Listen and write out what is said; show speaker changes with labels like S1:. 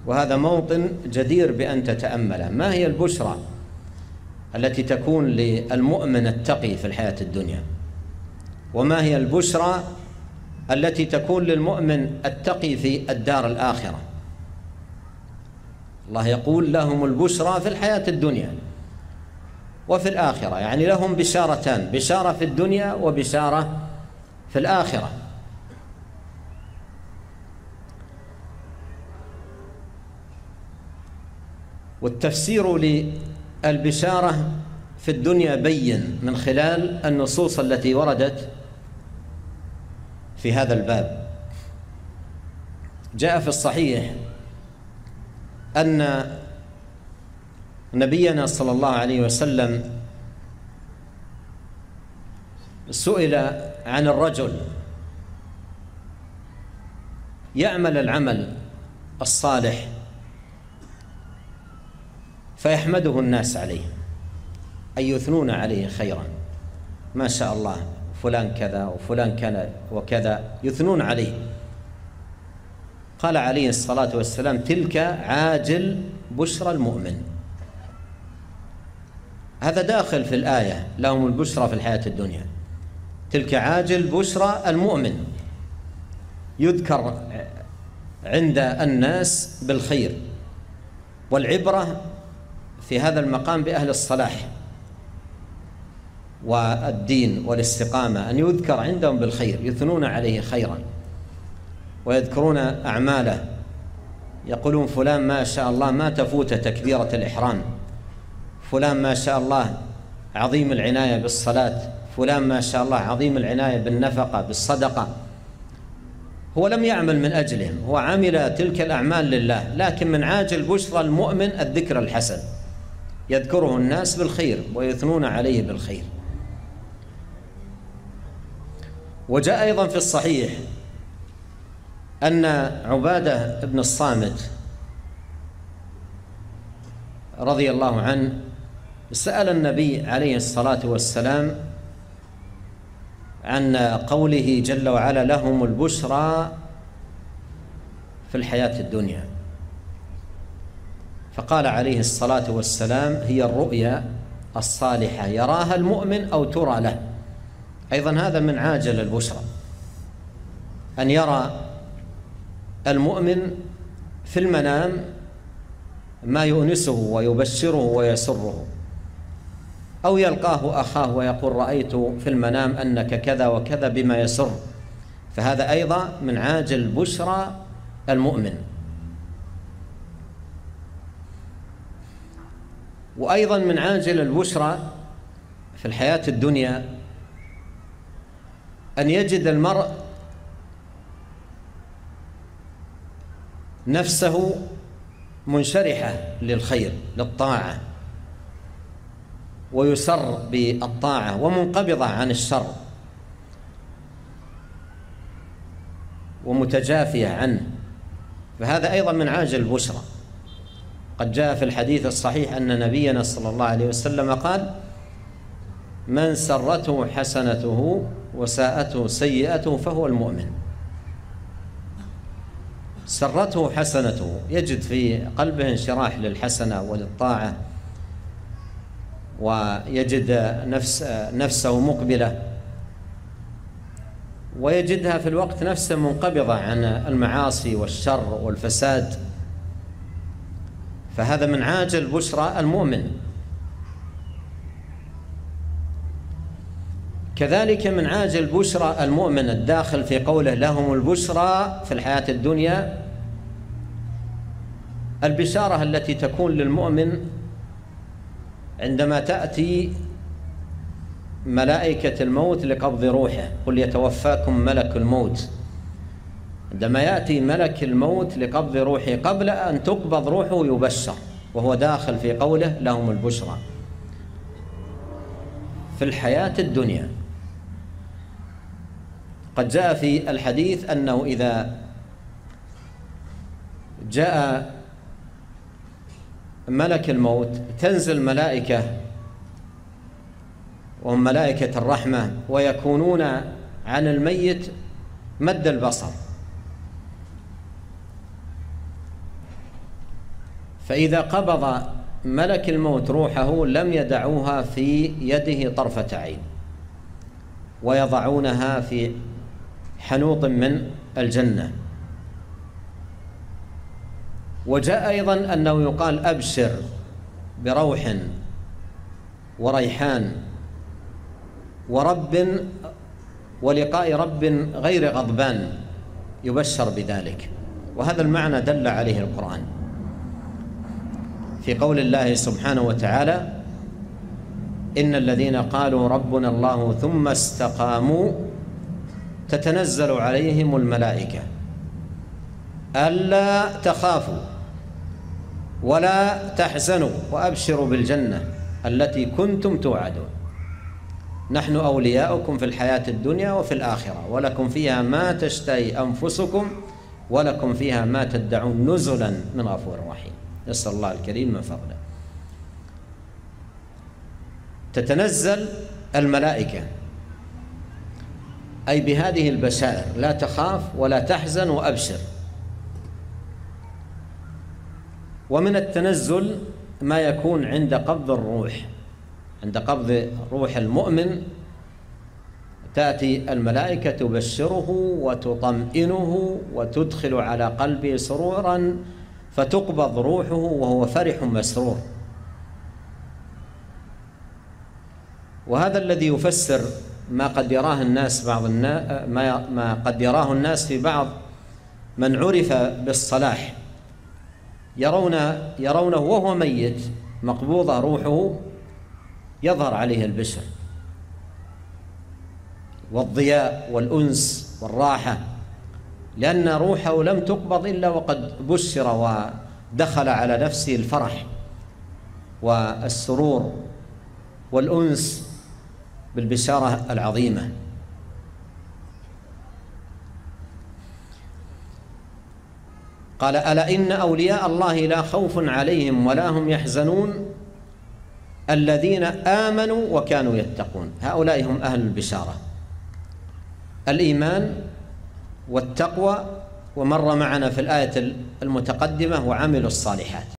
S1: وهذا موطن جدير بأن تتأمله. ما هي البشرى التي تكون للمؤمن التقي في الحياة الدنيا؟ وما هي البشرى التي تكون للمؤمن التقي في الدار الآخرة؟ الله يقول لهم البشرى في الحياة الدنيا وفي الآخرة، يعني لهم بشارتان: بشارة في الدنيا وبشارة في الآخرة. والتفسير للبشارة في الدنيا بين من خلال النصوص التي وردت في هذا الباب. جاء في الصحيح أن نبينا صلى الله عليه وسلم سئل عن الرجل يعمل العمل الصالح فيحمده الناس عليه، أي يثنون عليه خيرا، ما شاء الله فلان كذا وفلان كذا وكذا، يثنون عليه. قال عليه الصلاة والسلام: تلك عاجل بشرى المؤمن. هذا داخل في الآية: لهم البشرى في الحياة الدنيا. تلك عاجل بشرى المؤمن، يذكر عند الناس بالخير. والعبرة في هذا المقام بأهل الصلاح والدين والاستقامة، أن يذكر عندهم بالخير، يثنون عليه خيرا ويذكرون أعماله، يقولون فلان ما شاء الله ما تفوت تكبيرة الإحرام، فلان ما شاء الله عظيم العناية بالصلاة، فلان ما شاء الله عظيم العناية بالنفقة بالصدقة. هو لم يعمل من أجلهم، هو عمل تلك الأعمال لله، لكن من عاجل بشرى المؤمن الذكر الحسن، يذكره الناس بالخير ويثنون عليه بالخير. وجاء أيضا في الصحيح أن عبادة بن الصامت رضي الله عنه سأل النبي عليه الصلاة والسلام عن قوله جل وعلا: لهم البشرى في الحياة الدنيا. فقال عليه الصلاة والسلام: هي الرؤيا الصالحة يراها المؤمن أو ترى له. أيضا هذا من عاجل البشرى، أن يرى المؤمن في المنام ما يؤنسه ويبشره ويسره، أو يلقاه أخاه ويقول: رأيت في المنام أنك كذا وكذا بما يسر. فهذا أيضا من عاجل بشرى المؤمن. وأيضا من عاجل البشرى في الحياة الدنيا أن يجد المرء نفسه منشرحة للخير للطاعة، ويسر بالطاعة ومنقبضة عن الشر ومتجافية عنه، فهذا أيضا من عاجل البشرى. قد جاء في الحديث الصحيح أن نبينا صلى الله عليه وسلم قال: من سرته حسنته وساءته سيئته فهو المؤمن. سرته حسنته، يجد في قلبه انشراح للحسنة وللطاعة، ويجد نفسه مقبلة، ويجدها في الوقت نفسه منقبضة عن المعاصي والشر والفساد. فهذا من عاجل بشرى المؤمن. كذلك من عاجل بشرى المؤمن الداخل في قوله: لهم البشرى في الحياة الدنيا، البشارة التي تكون للمؤمن عندما تأتي ملائكة الموت لقبض روحه. قل يتوفاكم ملك الموت. عندما يأتي ملك الموت لقبض روحه قبل أن تقبض روحه يبشر، وهو داخل في قوله: لهم البشرى في الحياة الدنيا. قد جاء في الحديث أنه إذا جاء ملك الموت تنزل ملائكة، وهم ملائكة الرحمة، ويكونون عن الميت مد البصر، فإذا قبض ملك الموت روحه لم يدعوها في يده طرفة عين، ويضعونها في حنوط من الجنة. وجاء أيضا أنه يقال: أبشر بروح وريحان ورب ولقاء رب غير غضبان، يبشر بذلك. وهذا المعنى دل عليه القرآن في قول الله سبحانه وتعالى: إن الذين قالوا ربنا الله ثم استقاموا تتنزل عليهم الملائكة ألا تخافوا ولا تحزنوا وأبشروا بالجنة التي كنتم توعدون، نحن أولياؤكم في الحياة الدنيا وفي الآخرة، ولكم فيها ما تشتهي أنفسكم ولكم فيها ما تدعون نزلا من غفور رحيم. نسأل الله الكريم من فضله. تتنزل الملائكة أي بهذه البشائر: لا تخاف ولا تحزن وأبشر. ومن التنزل ما يكون عند قبض الروح، عند قبض روح المؤمن تأتي الملائكة تبشره وتطمئنه وتدخل على قلبه سرورا، فتقبض روحه وهو فرح مسرور. وهذا الذي يفسر ما قد يراه الناس ما قد يراه الناس في بعض من عرف بالصلاح، يرونه وهو ميت مقبوضة روحه، يظهر عليه البشر والضياء والأنس والراحة، لأن روحه لم تقبض إلا وقد بشر ودخل على نفسه الفرح والسرور والأنس بالبشارة العظيمة. قال: ألا إن أولياء الله لا خوف عليهم ولا هم يحزنون الذين آمنوا وكانوا يتقون. هؤلاء هم أهل البشارة، الإيمان والتقوى، ومر معنا في الآية المتقدمة: وعملوا الصالحات.